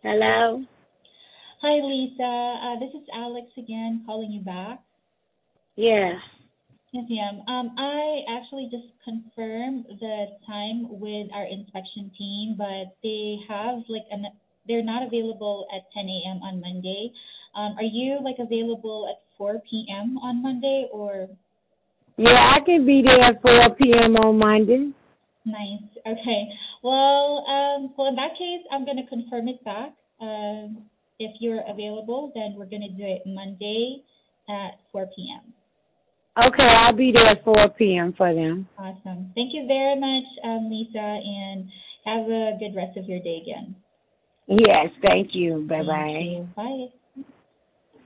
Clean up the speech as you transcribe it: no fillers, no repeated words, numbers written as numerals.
Hello? Hi, Lisa. This is Alex again calling you back. Yeah. Yes, ma'am. I actually just confirmed the time with our inspection team, but they have they're not available at 10 a.m. on Monday. Are you available at 4 p.m. on Monday or Yeah, I can be there at 4 p.m. on Monday. nice? Okay. Well, in that case, I'm gonna confirm it back. If you're available, then we're gonna do it Monday at 4 p.m. Okay, I'll be there at 4 p.m. for them. Awesome. Thank you very much, Lisa, and have a good rest of your day again. Yes, thank you. Thank Bye-bye. you. Bye.